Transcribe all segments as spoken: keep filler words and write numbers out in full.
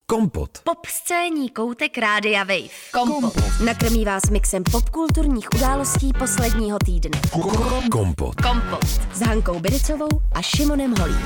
Kompot. Pop scéní koutek Rádia Wave. Kompot. Nakrmí vás mixem popkulturních událostí posledního týdne. Kompot. Kompot. S Hankou Biricovou a Šimonem Holím.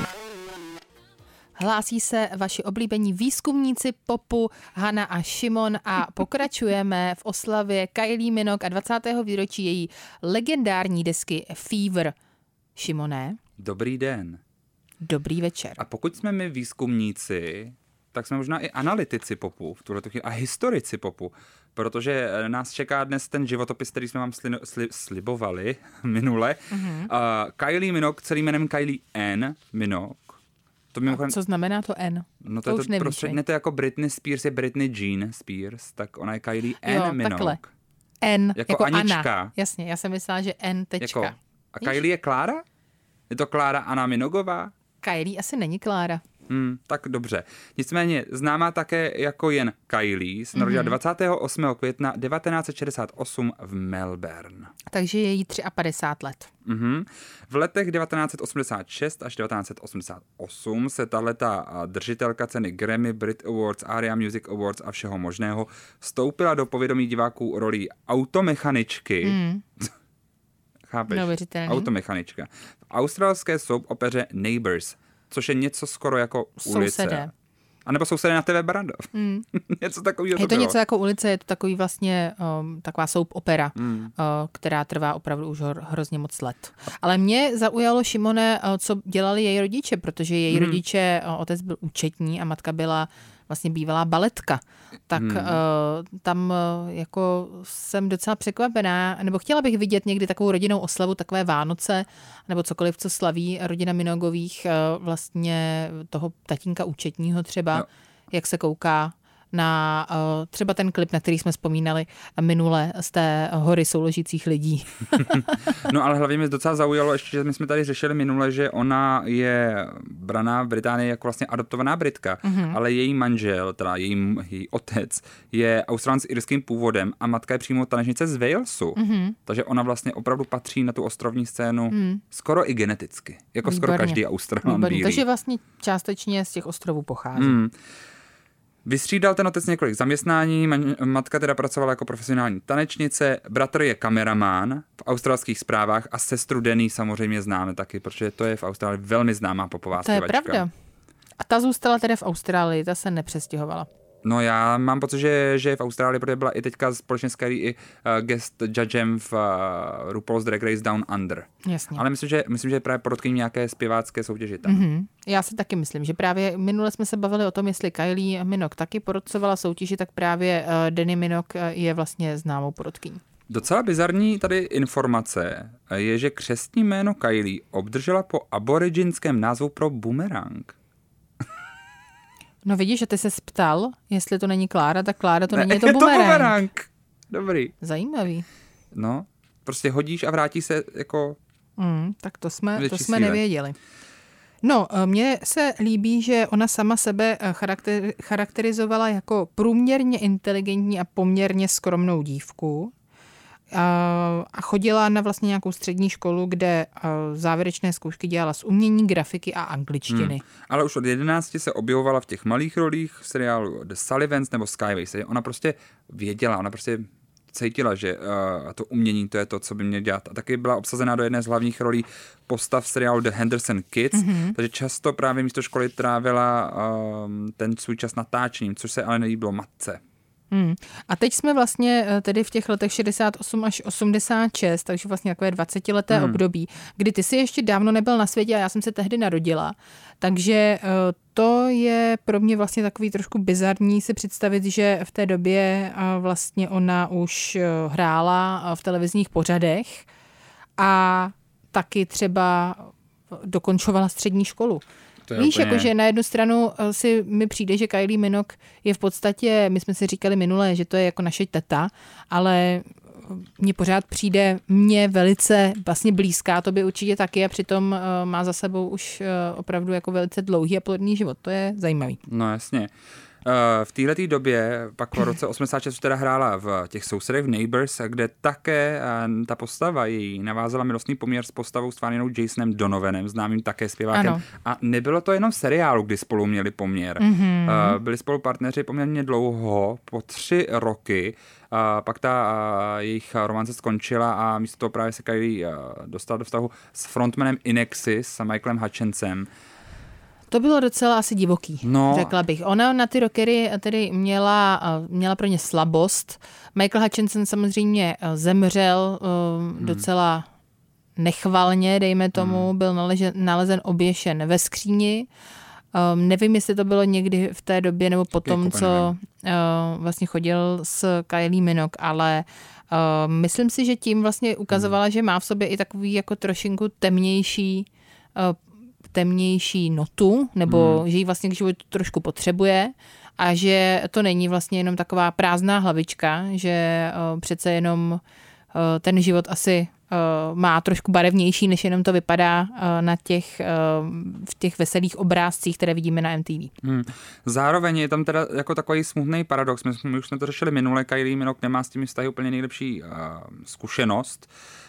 Hlásí se vaši oblíbení výzkumníci popu Hana a Šimon a pokračujeme v oslavě Kylie Minogue a dvacátého výročí její legendární desky Fever. Šimone. Dobrý den. Dobrý večer. A pokud jsme my výzkumníci, tak jsme možná i analytici popu v tuhletu chvíli a historici popu, protože nás čeká dnes ten životopis, který jsme vám sli, sli, slibovali minule. Mm-hmm. Uh, Kylie Minogue, celým jménem Kylie Ann Minogue. To mimochodem... Co znamená to N? No to, to je už to nevíš, prostě, ne, to jako Britney Spears je Britney Jean Spears, tak ona je Kylie Ann jo, Minogue. Takhle. N, jako, jako Anička. Anna. Jasně, já jsem myslela, že N tečka. Jako, a Kylie je Klára? Je to Klára Anna Minogová? Kylie asi není Klára. Hmm, tak dobře. Nicméně známá také jako jen Kylie, se narodila mm-hmm. dvacátého osmého května devatenáct set šedesát osm v Melbourne. Takže je jí padesát tři let. Mm-hmm. V letech devatenáct set osmdesát šest až devatenáct set osmdesát osm se tahleta držitelka ceny Grammy, Brit Awards, Aria Music Awards a všeho možného vstoupila do povědomí diváků rolí automechaničky. Mm. Chápeš? Automechanička. V australské soap opeře Neighbours, což je něco skoro jako ulice. Sousedé. A nebo sousedé na T V Barandov. Mm. něco takového. Je to bylo. něco jako ulice, je to takový vlastně um, taková soap opera, mm. uh, která trvá opravdu už hrozně moc let. Ale mě zaujalo, Šimone, uh, co dělali její rodiče, protože její mm. rodiče, uh, otec byl účetní a matka byla vlastně bývalá baletka. Tak hmm. uh, tam uh, jako jsem docela překvapená, nebo chtěla bych vidět někdy takovou rodinnou oslavu, takové Vánoce, nebo cokoliv, co slaví rodina Minogových, uh, vlastně toho tatínka účetního třeba, no. jak se kouká na uh, třeba ten klip, na který jsme vzpomínali minule z té hory souložících lidí. No ale hlavně mě docela zaujalo ještě, že my jsme tady řešili minule, že ona je braná v Británii jako vlastně adoptovaná Britka, mm-hmm. ale její manžel, teda její, její otec, je Australan s irským původem a matka je přímo tanečnice z Walesu. Mm-hmm. Takže ona vlastně opravdu patří na tu ostrovní scénu mm. skoro i geneticky. Jako Výborně. Skoro každý Australan bílý. Takže vlastně částečně z těch ostrovů pochází. Mm. Vystřídal ten otec několik zaměstnání, matka teda pracovala jako profesionální tanečnice, bratr je kameraman v australských zprávách a sestru Denny samozřejmě známe taky, protože to je v Austrálii velmi známá popová zpěvačka. To je pravda. A ta zůstala teda v Austrálii, ta se nepřestěhovala. No já mám pocit, že, že je v Austrálii, protože byla i teďka společně s Kylie i uh, guest judgem v uh, RuPaul's Drag Race Down Under. Jasně. Ale myslím, že, myslím, že je právě porotkyní nějaké zpěvácké soutěži tam. Mm-hmm. Já si taky myslím, že právě minule jsme se bavili o tom, jestli Kylie Minogue taky porotcovala soutěži, tak právě uh, Dannii Minogue je vlastně známou porotkyní. Docela bizarní tady informace je, že křestní jméno Kylie obdržela po aboriginském názvu pro bumerang. No vidíš, že ty se ptal, jestli to není Klára, tak Klára to ne, není, je to je bumerang. to bumerang. Dobrý. Zajímavý. No, prostě hodíš a vrátí se jako... Mm, tak to jsme, to jsme nevěděli. No, mně se líbí, že ona sama sebe charakter, charakterizovala jako průměrně inteligentní a poměrně skromnou dívku. A chodila na vlastně nějakou střední školu, kde závěrečné zkoušky dělala z umění, grafiky a angličtiny. Hmm. Ale už od jedenácti se objevovala v těch malých rolích v seriálu The Sullivans nebo Skyways. Ona prostě věděla, ona prostě cítila, že uh, to umění to je to, co by měla dělat. A taky byla obsazená do jedné z hlavních rolí postav v seriálu The Henderson Kids, mm-hmm. takže často právě místo školy trávila um, ten svůj čas natáčením, což se ale nelíbilo matce. Hmm. A teď jsme vlastně tedy v těch letech šedesát osm až osmdesát šest, takže vlastně takové dvacetileté hmm. období, kdy ty jsi ještě dávno nebyl na světě a já jsem se tehdy narodila. Takže to je pro mě vlastně takový trošku bizarní si představit, že v té době vlastně ona už hrála v televizních pořadech a taky třeba dokončovala střední školu. Víš, úplně... jakože na jednu stranu si mi přijde, že Kylie Minogue je v podstatě, my jsme si říkali minule, že to je jako naše teta, ale mně pořád přijde mně velice vlastně blízká, to by určitě taky a přitom má za sebou už opravdu jako velice dlouhý a plodný život. To je zajímavý. No jasně. v této době pak v roce osmdesát šest teda hrála v těch sousedech v Neighbours, kde také ta postava její navázala milostný poměr s postavou stvářenou Jasonem Donovanem, známým také zpěvákem. Ano. A nebylo to jenom v seriálu, kdy spolu měli poměr. Mm-hmm. Byli spolu partneři poměrně dlouho, po tři roky. A pak ta jejich romance skončila a místo toho právě se Kylie dostala do vztahu s frontmanem Inexis, s Michaelem Hutchinsem. To bylo docela asi divoký, no. řekla bych. Ona na ty rockery tedy měla, měla pro ně slabost. Michael Hutchinson samozřejmě zemřel hmm. docela nechvalně, dejme tomu, hmm. byl naležen, nalezen oběšen ve skříni. Um, nevím, jestli to bylo někdy v té době nebo potom, co uh, vlastně chodil s Kylie Minogue, ale uh, myslím si, že tím vlastně ukazovala, hmm. že má v sobě i takový jako trošinku temnější uh, temnější notu, nebo hmm. že ji vlastně k životu trošku potřebuje a že to není vlastně jenom taková prázdná hlavička, že uh, přece jenom uh, ten život asi uh, má trošku barevnější, než jenom to vypadá uh, na těch, uh, v těch veselých obrázcích, které vidíme na M T V. Hmm. Zároveň je tam teda jako takový smutný paradox. My, jsme, my už jsme to řešili minule, Kylie Minogue nemá s těmi vztahy úplně nejlepší uh, zkušenost.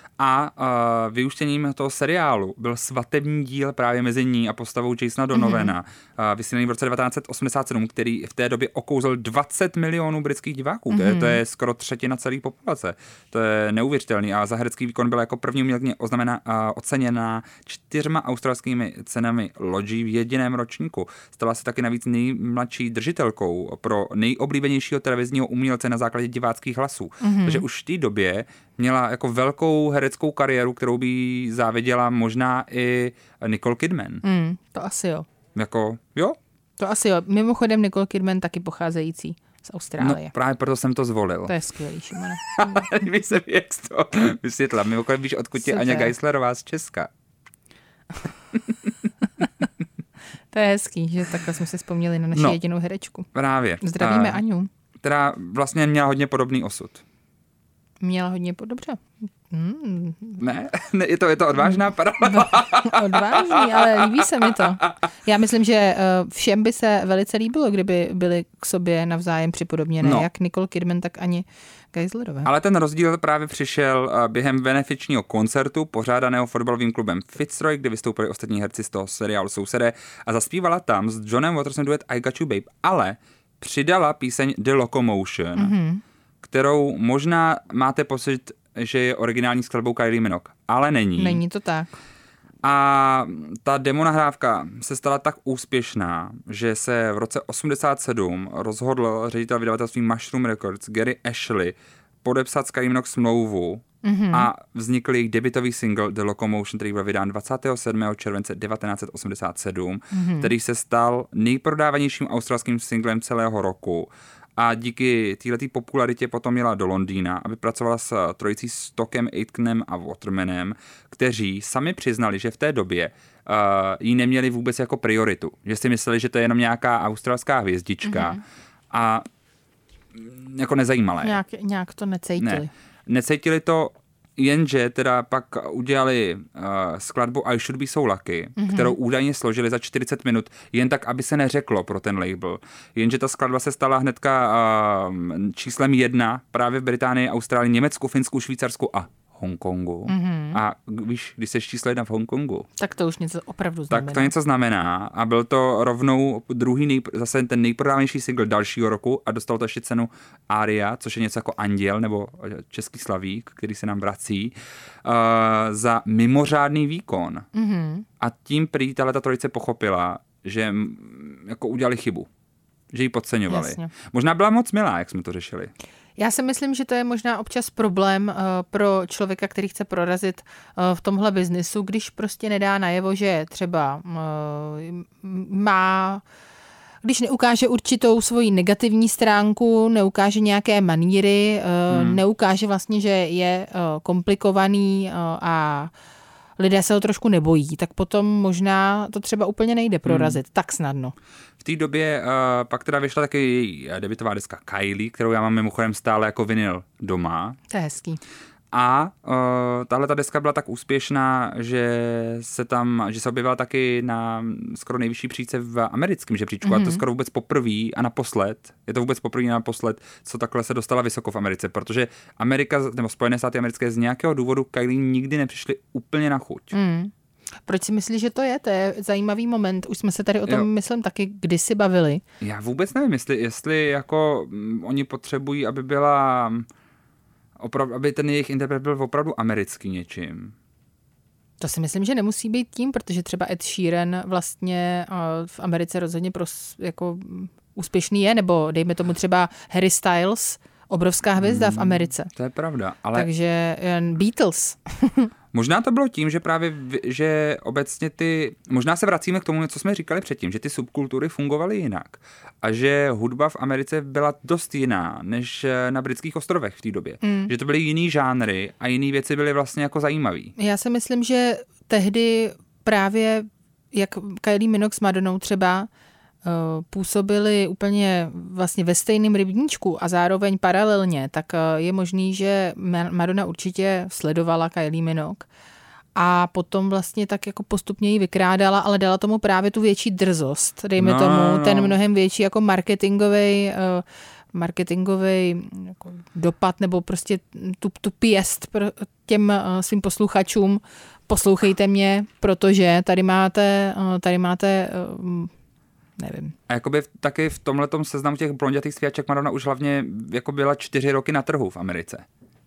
A uh, vyústěním toho seriálu byl svatební díl právě mezi ní a postavou Jasona Donovana, mm-hmm. uh, vysílaný v roce devatenáct osmdesát sedm, který v té době okouzl dvacet milionů britských diváků. Mm-hmm. To, je, to je skoro třetina celé populace. To je neuvěřitelný. A za herecký výkon byla jako první umělkyně oznamená, uh, oceněná čtyřma australskými cenami Logie v jediném ročníku. Stala se taky navíc nejmladší držitelkou pro nejoblíbenějšího televizního umělce na základě diváckých hlasů. Mm-hmm. Takže už v té době měla jako velkou hereckou kariéru, kterou by záviděla možná i Nicole Kidman. Mm, to asi jo. Jako, jo? To asi jo. Mimochodem Nicole Kidman taky pocházející z Austrálie. No právě proto jsem to zvolil. To je skvělý, Šimone. Líbí se mi, jak jsi to vysvětla. Mimochodem víš, odkud je Aňa Geislerová z Česka. To je hezký, že takhle jsme si vzpomněli na naši no, jedinou herečku. Právě. Zdravíme uh, Aňu. Která vlastně měla hodně podobný osud. Měla hodně po... Dobře. Hmm. Ne, ne, je to, je to odvážná paralela. Odvážný, ale líbí se mi to. Já myslím, že všem by se velice líbilo, kdyby byli k sobě navzájem připodobněné, no. jak Nicole Kidman, tak ani Geislerové. Ale ten rozdíl právě přišel během benefičního koncertu pořádaného fotbalovým klubem Fitzroy, kde vystoupili ostatní herci z toho seriálu Sousedé a zaspívala tam s Johnem Watersem duet I Got You Babe, ale přidala píseň The Locomotion, mm-hmm. kterou možná máte pocit, že je originální skladbou Kylie Minogue, ale není. Není to tak. A ta demonahrávka se stala tak úspěšná, že se v roce osmdesát sedm rozhodl ředitel vydavatelství Mushroom Records Gary Ashley podepsat s Kylie Minogue smlouvu mm-hmm. a vznikl jejich debutový single The Locomotion, který byl vydán dvacátého sedmého července devatenáct osmdesát sedm, mm-hmm. který se stal nejprodávanějším australským singlem celého roku. A díky této popularitě potom jela do Londýna, aby pracovala s trojicí Stockem, Aitkenem a Watermanem, kteří sami přiznali, že v té době uh, ji neměli vůbec jako prioritu. Že si mysleli, že to je jenom nějaká australská hvězdička mm-hmm. a jako nezajímalé. Nějak, nějak to necítili. Ne. Necítili to, jenže teda pak udělali uh, skladbu I Should Be So Lucky, mm-hmm. kterou údajně složili za čtyřicet minut, jen tak, aby se neřeklo pro ten label. Jenže ta skladba se stala hnedka uh, číslem jedna právě v Británii, Austrálii, Německu, Finsku, Švýcarsku a Hongkongu. Mm-hmm. A víš, když jsi číslo jedna v Hongkongu, tak to už něco opravdu znamená. Tak to něco znamená a byl to rovnou druhý, nej, zase ten nejprodávanější single dalšího roku a dostal to ještě cenu Aria, což je něco jako Anděl nebo Český slavík, který se nám vrací, uh, za mimořádný výkon. Mm-hmm. A tím prý tato trojice pochopila, že jako udělali chybu. Že ji podceňovali. Jasně. Možná byla moc milá, jak jsme to řešili. Já si myslím, že to je možná občas problém uh, pro člověka, který chce prorazit uh, v tomhle biznisu, když prostě nedá najevo, že třeba uh, má, když neukáže určitou svoji negativní stránku, neukáže nějaké maníry, uh, hmm. neukáže vlastně, že je uh, komplikovaný uh, a lidé se ho trošku nebojí, tak potom možná to třeba úplně nejde prorazit hmm. tak snadno. V té době uh, pak teda vyšla taky její debutová deska Kylie, kterou já mám mimochodem stále jako vinyl doma. To je hezký. A uh, tahle ta deska byla tak úspěšná, že se tam, že se objevila taky na skoro nejvyšší příčce v americkém žebříčku. Mm-hmm. A to skoro vůbec poprvé a naposled, je to vůbec poprvé a naposled, co takhle se dostala vysoko v Americe, protože Amerika, nebo Spojené státy americké z nějakého důvodu Kylie nikdy nepřišly úplně na chuť. Mm. Proč si myslíš, že to je? To je zajímavý moment. Už jsme se tady o tom, jo. myslím, taky kdysi bavili. Já vůbec nevím, jestli, jestli jako m, oni potřebují, aby byla... Opravdu, aby ten jejich interpret byl opravdu americký něčím. To si myslím, že nemusí být tím, protože třeba Ed Sheeran vlastně v Americe rozhodně pros, jako úspěšný je, nebo dejme tomu třeba Harry Styles, obrovská hvězda v Americe. To je pravda, ale... Takže Beatles. Možná to bylo tím, že právě, že obecně ty, možná se vracíme k tomu, co jsme říkali předtím, že ty subkultury fungovaly jinak a že hudba v Americe byla dost jiná než na britských ostrovech v té době. Mm. Že to byly jiný žánry a jiné věci byly vlastně jako zajímavý. Já si myslím, že tehdy právě jak Kylie Minogue s Madonou třeba působili úplně vlastně ve stejném rybníčku a zároveň paralelně, tak je možný, že Madonna určitě sledovala Kylie Minogue a potom vlastně tak jako postupně ji vykrádala, ale dala tomu právě tu větší drzost, dejme no, tomu, no. ten mnohem větší jako marketingový marketingový jako dopad nebo prostě tu, tu pěst pro těm svým posluchačům. Poslouchejte mě, protože tady máte, tady máte nevím. A jakoby taky v tomhletom seznamu těch blondětých zpěvaček Madonna už hlavně jako byla čtyři roky na trhu v Americe.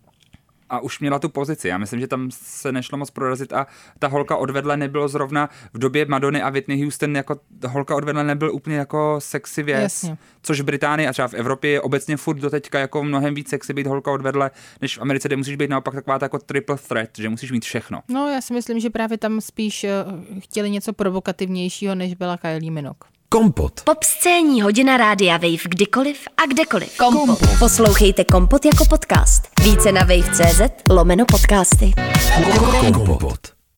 A už měla tu pozici. Já myslím, že tam se nešlo moc prorazit a ta holka odvedle nebylo zrovna v době Madony a Whitney Houston jako holka odvedle nebyl úplně jako sexy věc. Jasně. Což v Británii a třeba v Evropě je obecně furt doteďka jako mnohem víc sexy být holka odvedle, než v Americe, kde musíš být naopak taková jako triple threat, že musíš mít všechno. No já si myslím, že právě tam spíš chtěli něco provokativnějšího, než byla Kylie Minogue. Kompot. Popscénní hodina rádia Wave kdykoliv a kdekoliv. Kompot. Kompot. Poslouchejte Kompot jako podcast. Více na wave tečka cé zet lomeno podcasty. Kompot.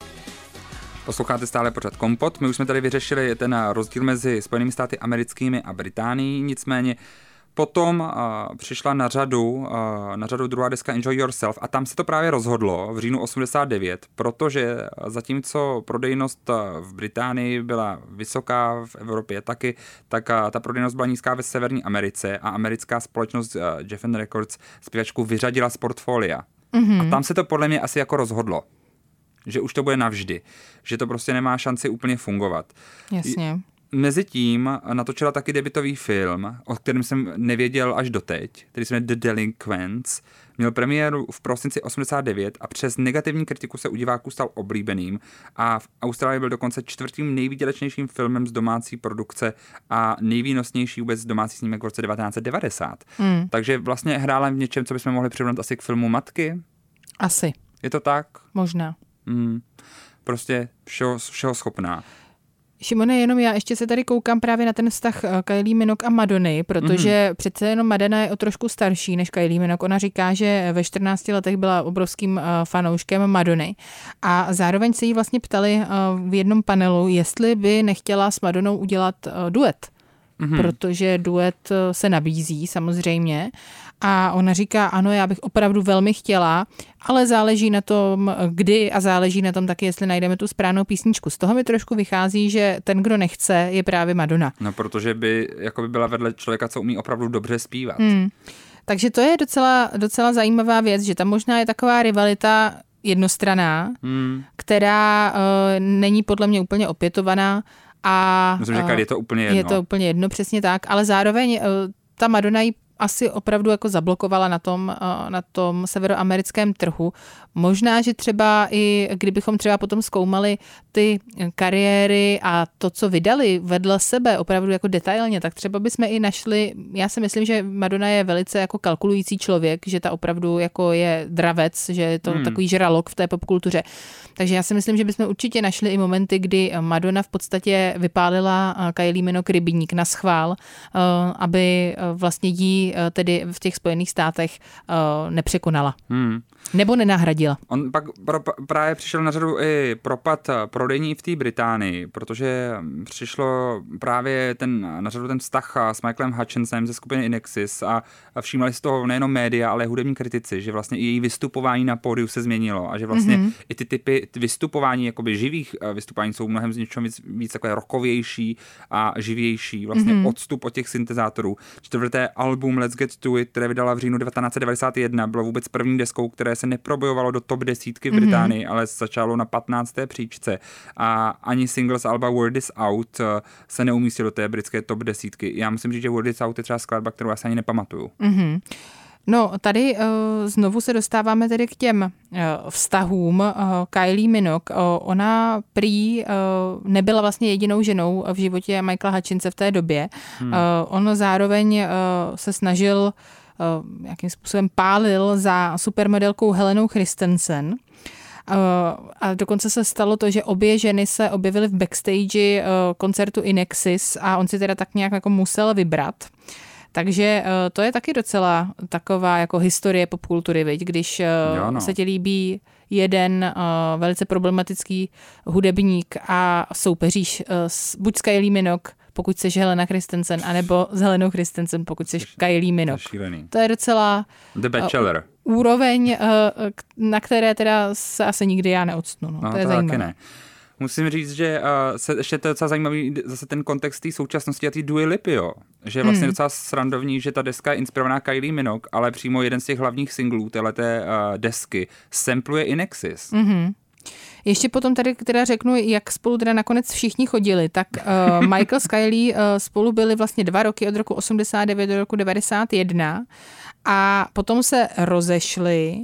Posloucháte stále pořad Kompot. My už jsme tady vyřešili ten rozdíl mezi Spojenými státy americkými a Británií, nicméně potom uh, přišla na řadu, uh, na řadu druhá deska Enjoy Yourself a tam se to právě rozhodlo v říjnu osmdesát devět, protože zatímco prodejnost v Británii byla vysoká, v Evropě taky, tak uh, ta prodejnost byla nízká ve Severní Americe a americká společnost uh, Geffen Records zpěvačku vyřadila z portfolia. Mm-hmm. A tam se to podle mě asi jako rozhodlo, že už to bude navždy, že to prostě nemá šanci úplně fungovat. Jasně. Mezitím natočila taky debutový film, o kterém jsem nevěděl až doteď, který se jmenuje The Delinquents. Měl premiéru v prosinci osmdesát devět a přes negativní kritiku se u diváků stal oblíbeným a v Austrálii byl dokonce čtvrtým nejvýdělečnějším filmem z domácí produkce a nejvýnosnější vůbec domácí snímek v roce devatenáct set devadesát. Mm. Takže vlastně hrála v něčem, co bychom mohli přirovnat asi k filmu Matky. Asi. Je to tak? Možná. Mm. Prostě všeho, všeho schopná. Šimone, jenom já ještě se tady koukám právě na ten vztah Kylie Minogue a Madony, protože mm-hmm. přece jenom Madonna je o trošku starší než Kylie Minogue. Ona říká, že ve čtrnácti letech byla obrovským fanouškem Madony a zároveň se jí vlastně ptali v jednom panelu, jestli by nechtěla s Madonou udělat duet. Mm-hmm. Protože duet se nabízí samozřejmě a ona říká, ano, já bych opravdu velmi chtěla, ale záleží na tom, kdy a záleží na tom taky, jestli najdeme tu správnou písničku. Z toho mi trošku vychází, že ten, kdo nechce, je právě Madonna. No, protože by jako by byla vedle člověka, co umí opravdu dobře zpívat. Hmm. Takže to je docela, docela zajímavá věc, že tam možná je taková rivalita jednostranná, hmm. která uh, není podle mě úplně opětovaná. A myslím, že je to úplně jedno. Je to úplně jedno, přesně tak, ale zároveň ta Madonna ji asi opravdu jako zablokovala na tom, na tom severoamerickém trhu. Možná, že třeba i kdybychom třeba potom zkoumali ty kariéry a to, co vydali vedle sebe opravdu jako detailně, tak třeba bychom i našli, já si myslím, že Madonna je velice jako kalkulující člověk, že ta opravdu jako je dravec, že je to hmm. takový žralok v té popkultuře. Takže já si myslím, že bychom určitě našli i momenty, kdy Madonna v podstatě vypálila Kylie Minogue rybník na schvál, aby vlastně jí Kylie tedy v těch Spojených státech nepřekonala. Hmm. Nebo nenahradila. On pak pro, právě přišel na řadu i propad prodejní v té Británii, protože přišlo právě ten, na řadu ten vztah s Michaelem Hutchinsem ze skupiny Inexis a, a všímali si toho nejenom média, ale i hudební kritici, že vlastně i její vystupování na pódiu se změnilo a že vlastně mm-hmm. i ty typy ty vystupování, jakoby živých vystupování jsou mnohem z něčeho víc, víc takové rockovější a živější, vlastně mm-hmm. odstup od těch syntezátorů. Čtvrté album Let's Get To It, které vydala v říjnu devatenáct set devadesát jedna, bylo vůbec první deskou, které se neprobojovalo do top desítky v Británii, mm-hmm. ale začalo na patnácté příčce a ani single z alba Word Is Out se neumístil do té britské top desítky. Já musím říct, že Word Is Out je třeba skladba, kterou já se ani nepamatuju. Mm-hmm. No, tady uh, znovu se dostáváme tedy k těm uh, vztahům. Uh, Kylie Minogue, uh, ona prý uh, nebyla vlastně jedinou ženou v životě Michaela Hutchinse v té době. Hmm. Uh, on zároveň uh, se snažil, uh, jakým způsobem pálil za supermodelkou Helenou Christensen. Uh, a dokonce se stalo to, že obě ženy se objevily v backstage uh, koncertu Inexis a on si teda tak nějak jako musel vybrat. Takže to je taky docela taková jako historie popkultury, viď? Když jo, no. se ti líbí jeden uh, velice problematický hudebník a soupeříš uh, s, buď s Kylie Minogue, pokud seš Helena Christensen, anebo s Helenou Christensen, pokud seš Kylie Minogue. To je docela The Bachelor. Uh, úroveň, uh, na které teda se asi nikdy já neodstnu. No. No, to je to zajímavé. Ne. Musím říct, že uh, se, ještě to je docela zajímavý zase ten kontext té současnosti a té Dua Lipy, jo. Že je vlastně hmm. docela srandovní, že ta deska je inspirovaná Kylie Minogue, ale přímo jeden z těch hlavních singlů téhleté uh, desky sampluje Inexis. Mm-hmm. Ještě potom tady teda řeknu, jak spolu teda nakonec všichni chodili, tak uh, Michael s Kylie uh, spolu byli vlastně dva roky od roku osmdesát devět do roku devadesát jedna a potom se rozešli.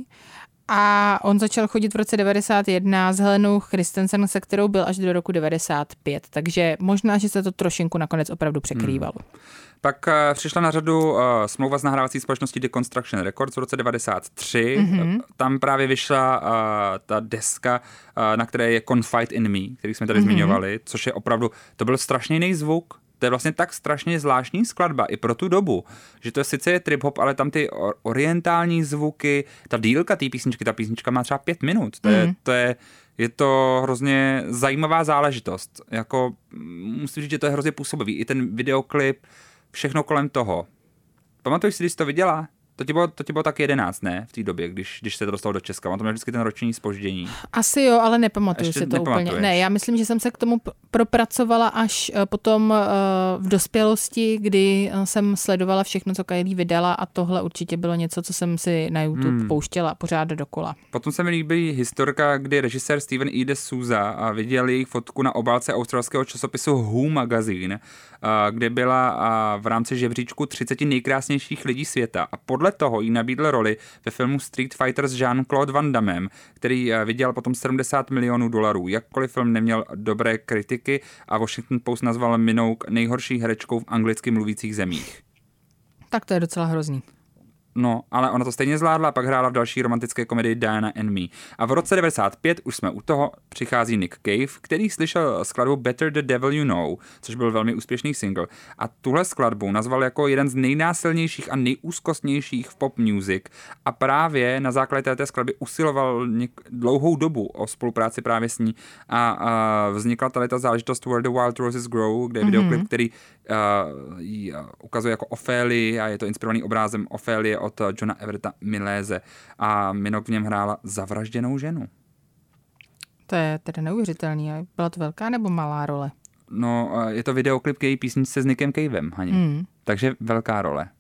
A on začal chodit v roce devadesát jedna s Helenou Christensen, se kterou byl až do roku devadesát pět. Takže možná, že se to trošinku nakonec opravdu překrývalo. Hmm. Pak uh, přišla na řadu uh, smlouva s nahrávací společností Deconstruction Records v roce devadesát tři. Mm-hmm. Tam právě vyšla uh, ta deska, uh, na které je Confide in Me, který jsme tady mm-hmm. zmiňovali, což je opravdu, to byl strašně jiný zvuk. To je vlastně tak strašně zvláštní skladba i pro tu dobu, že to je sice je trip-hop, ale tam ty orientální zvuky, ta dílka té písničky, ta písnička má třeba pět minut. To je, mm. to je, je to hrozně zajímavá záležitost. Jako, musím říct, že to je hrozně působivý. I ten videoklip, všechno kolem toho. Pamatuješ si, když jsi to viděla? To ti bylo, to ti bylo tak jedenáct, ne? V té době, když, když se to dostalo do Česka. On to měl vždycky ten roční zpoždění. Asi jo, ale nepamatuju si to nepamatuješ. úplně. Ne, já myslím, že jsem se k tomu propracovala až potom v dospělosti, kdy jsem sledovala všechno, co Kylie vydala a tohle určitě bylo něco, co jsem si na YouTube hmm. pouštěla pořád dokola. Potom se mi líbí historka, kdy režisér Steven E. D'Souza viděl jejich fotku na obálce australského časopisu Who Magazine, kde byla v rámci žebříčku třicet nejkrásnějších lidí světa a podle toho jí nabídl roli ve filmu Street Fighter s Jean-Claude Van Dammem, který vydělal potom sedmdesát milionů dolarů. Jakkoliv film neměl dobré kritiky a Washington Post nazval Minogue nejhorší herečkou v anglicky mluvících zemích. Tak to je docela hrozný. No, ale ona to stejně zvládla a pak hrála v další romantické komedii Diana and Me. A v roce devadesát pět už jsme u toho, přichází Nick Cave, který slyšel skladbu Better the Devil You Know, což byl velmi úspěšný single. A tuhle skladbu nazval jako jeden z nejnásilnějších a nejúzkostnějších v pop music a právě na základě této skladby usiloval něk- dlouhou dobu o spolupráci právě s ní a, a vznikla tady ta záležitost Where the Wild Roses Grow, kde je mm-hmm. videoklip, který uh, ji ukazuje jako Ofélie a je to inspirovaný obrázem Ofélie od Johna Everetta Millese a Minogue v něm hrála zavražděnou ženu. To je tedy neuvěřitelný. Byla to velká nebo malá role? No, je to videoklip k její písničce s Nickem Cavem, Hani. Mm. Takže velká role.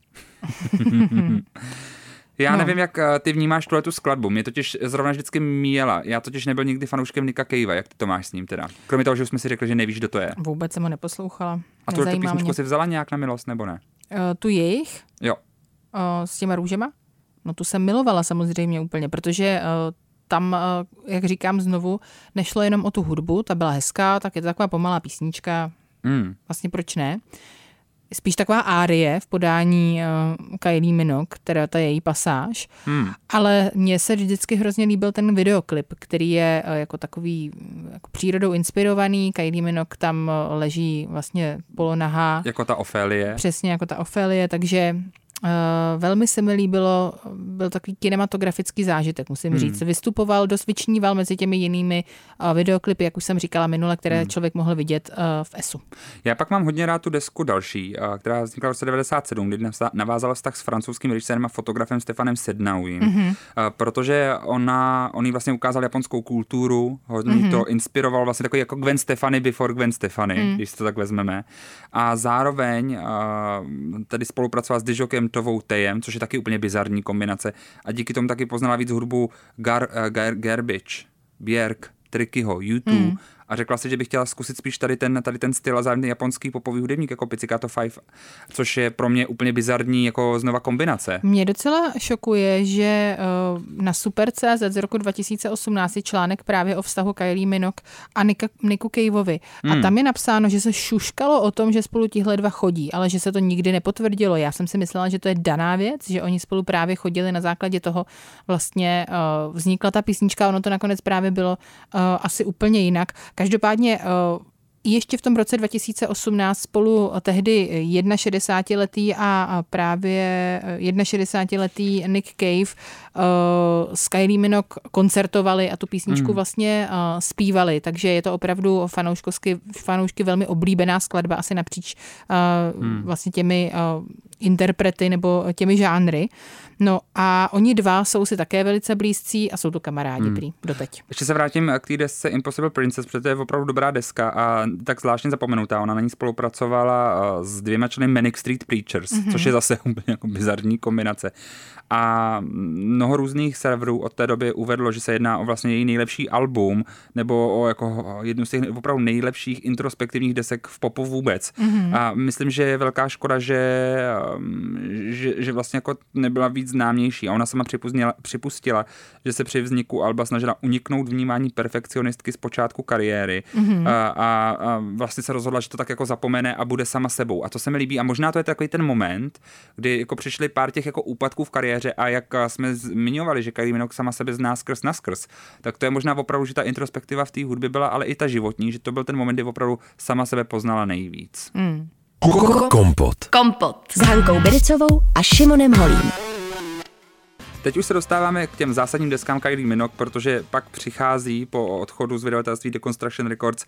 Já no. nevím, jak ty vnímáš tuhle tu skladbu. Mě totiž zrovna vždycky míjela. Já totiž nebyl nikdy fanouškem Nicka Cavea. Jak ty to máš s ním teda? Kromě toho, že jsme si řekli, že nevíš, kdo to je. Vůbec jsem ho neposlouchala. A tuhle tu písničku si vzala nějak na milost, nebo ne? Uh, tu jejich? Jo. Uh, s těma růžema? No tu jsem milovala samozřejmě úplně, protože uh, tam, uh, jak říkám znovu, nešlo jenom o tu hudbu, ta byla hezká, tak je to taková pomalá písnička. Mm. Vlastně proč ne? Spíš taková árie v podání uh, Kylie Minogue, která ta její pasáž, hmm. ale mně se vždycky hrozně líbil ten videoklip, který je uh, jako takový jako přírodou inspirovaný. Kylie Minogue tam uh, leží vlastně polonahá. Jako ta Ofélie. Přesně jako ta Ofélie, takže Uh, velmi se mi líbilo, byl takový kinematografický zážitek, musím hmm. říct. Vystupoval, dost vyčníval mezi těmi jinými uh, videoklipy, jak už jsem říkala minule, které hmm. člověk mohl vidět uh, v ESu. Já pak mám hodně rád tu desku další, uh, která vznikla v roce devadesát sedm, kdy navázala vztah s francouzským režisérem a fotografem Stefanem Sednaouim, hmm. uh, protože ona, on jí vlastně ukázal japonskou kulturu, hodně hmm. to inspiroval, vlastně takový jako Gwen Stefani before Gwen Stefani, hmm. když to tak vezmeme. A zároveň uh, tady spolupracoval s dižokem Tovou Tejem, což je taky úplně bizarní kombinace. A díky tomu taky poznala víc hudbu Gar, uh, Gar, Garbage, Björk, Trickyho, U dva hmm. a řekla si, že bych chtěla zkusit spíš tady ten, tady ten styl a zároveň japonský popový hudebník jako Pizzicato pět, což je pro mě úplně bizarní jako znova kombinace. Mě docela šokuje, že na Super tečka cé zet z roku dva tisíce osmnáct je článek právě o vztahu Kylie Minogue a Nika, Niku Caveovi. A hmm. tam je napsáno, že se šuškalo o tom, že spolu tihle dva chodí, ale že se to nikdy nepotvrdilo. Já jsem si myslela, že to je daná věc, že oni spolu právě chodili, na základě toho vlastně uh, vznikla ta písnička, ono to nakonec právě bylo uh, asi úplně jinak. Každopádně ještě v tom roce dva tisíce osmnáct spolu tehdy šedesátiletý a právě šedesátiletý Nick Cave s Kylie Minogue koncertovali a tu písničku vlastně zpívali, takže je to opravdu fanouškovsky, fanoušky velmi oblíbená skladba asi napříč vlastně těmi interprety nebo těmi žánry. No a oni dva jsou si také velice blízcí a jsou to kamarádi hmm. prý doteď. Ještě se vrátím k té desce Impossible Princess, protože to je opravdu dobrá deska a tak zvláštně zapomenutá. Ona na ní spolupracovala s dvěma členy Manic Street Preachers, mm-hmm. což je zase úplně jako bizarní kombinace. A mnoho různých serverů od té doby uvedlo, že se jedná o vlastně její nejlepší album nebo o jako jednu z těch opravdu nejlepších introspektivních desek v popu vůbec. Mm-hmm. A myslím, že je velká škoda, že, že, že vlastně jako nebyla víc známější. A ona sama připustila, připustila, že se při vzniku alba snažila uniknout vnímání perfekcionistky z počátku kariéry mm-hmm. a, a, a vlastně se rozhodla, že to tak jako zapomene a bude sama sebou. A to se mi líbí. A možná to je takový ten moment, kdy jako přišli pár těch jako úpadků v kariéře a jak jsme zmiňovali, že Kylie Minogue sama sebe zná skrz na skrz, tak to je možná opravdu, že ta introspektiva v té hudbě byla, ale i ta životní, že to byl ten moment, kdy opravdu sama sebe poznala nejvíc. Mm. Kompot. Kompot s Hankou Bericovou a Šimonem Holím. Teď už se dostáváme k těm zásadním deskám Kylie Minogue, protože pak přichází po odchodu z vydavatelství Deconstruction Records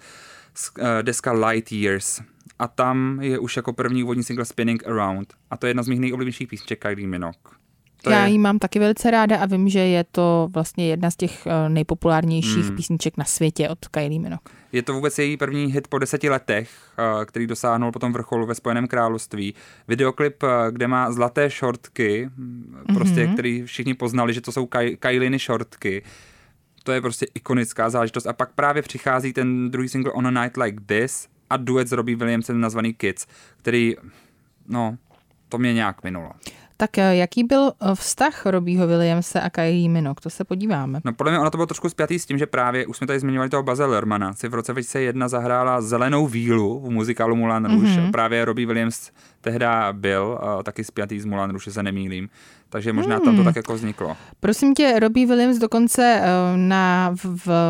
deska Light Years. A tam je už jako první úvodní single Spinning Around. A to je jedna z mých nejoblíbenějších písniček Kylie Minogue. To Já je... ji mám taky velice ráda a vím, že je to vlastně jedna z těch nejpopulárnějších hmm. písniček na světě od Kylie Minogue. Je to vůbec její první hit po deseti letech, který dosáhnul potom vrcholu ve Spojeném království. Videoklip, kde má zlaté šortky, prostě, mm-hmm. který všichni poznali, že to jsou Kyliny šortky. To je prostě ikonická záležitost. A pak právě přichází ten druhý single On a Night Like This a duet s Robbie Williamsem nazvaný Kids, který, no, to mě nějak minulo. Tak jaký byl vztah Robbieho Williamse a Kylie Minogue? To se podíváme. No podle mě ono to bylo trošku spjatý s tím, že právě už jsme tady zmiňovali toho Buzza Lermana, si v roce dva tisíce jedna zahrála Zelenou vílu v muzikálu Moulin Rouge. Mm-hmm. Právě Robbie Williams tehda byl uh, taky spjatý z Moulin Rouge, se nemýlím. Takže možná hmm. tam to tak jako vzniklo. Prosím tě, Robbie Williams dokonce uh, na v, v,